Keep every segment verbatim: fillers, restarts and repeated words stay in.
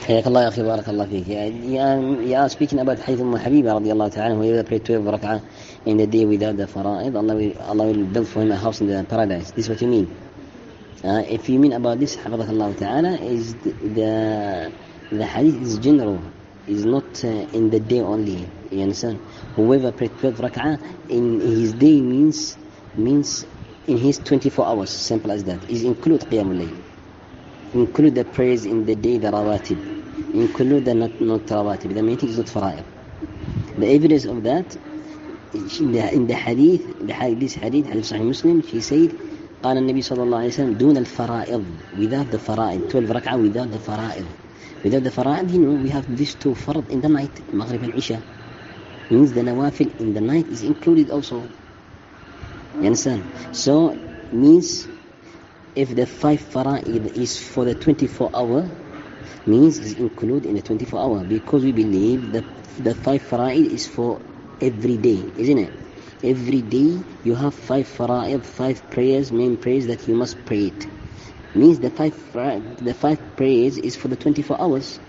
حياك الله يا أخي بارك الله فيك. You are speaking about حديث أم حبيبة رضي الله تعالى عنها, whoever prayed twelve rak'ah in the day without the fara'id, Allah will, Allah will build for him a house in the paradise. This is what you mean. Uh, if you mean about this, حفظك الله تعالى, is the the hadith is general, is not uh, in the day only. You understand? Whoever prayed twelve rak'ah in his day means means in his twenty-four hours. Simple as that. Is include qiyamul layl. Include the prayers in the day, the rawatib. Include the not, not rawatib. The main thing is not fara'id. The evidence of that, in the, in the hadith, the hadith, this hadith, hadith Sahih Muslim, she said, قال النبي صلى الله عليه وسلم دون الفرائض, without the fara'id, twelve rak'ah without the fara'id. Without the fara'id, you know, we have these two fard in the night, Maghrib and Isha. Means the nawafil in the night is included also. You understand? So, means if the five fara'id is for the twenty-four hour, means is included in the twenty-four hour, because we believe that the five fara'id is for every day, isn't it? Every day you have five fara'id, five prayers, main prayers that you must pray it. Means the five the five prayers is for the twenty-four hours.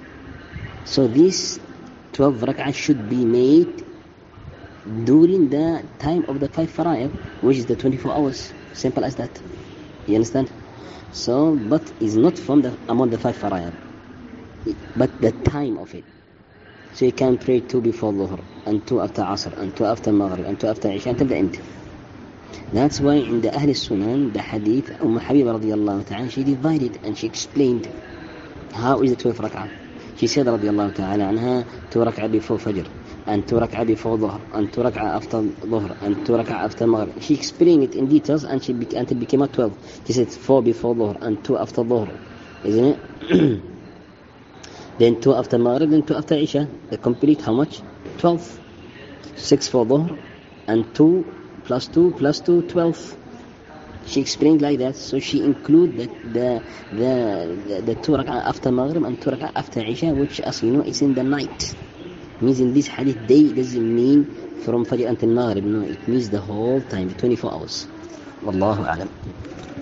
So this twelve rak'ah should be made during the time of the five fara'id, which is the twenty-four hours. Simple as that. You understand? So, but is not from the among the five fara'id, but the time of it. So you can pray two before Dhuhr, and two after Asr, and two after Maghrib, and two after Isha, until the end. That's why in the Ahl Sunan, the hadith, Umm Habiba radiyallahu ta'ala, she divided and she explained how is the twelve rak'ah. She said radiyallahu ta'ala anha, two rak'ah before Fajr, and two rak'ah before Dhuhr, and two rak'ah after Dhuhr, and two rak'ah after Maghrib. She explained it in details and she be- until it became a twelve. She said four before Dhuhr and two after Dhuhr, isn't it? Then two after Maghrib, then two after Isha. The complete how much? twelve. six for Dhuhr and two plus two plus two, twelve. She explained like that. So she included the the the, the, the two rak'ah after Maghrib and two rak'ah after Isha, which, as you know, is in the night. Means in this hadith, day doesn't mean from Fajr until Maghrib. No, it means the whole time, the twenty-four hours. Wallahu a'lam.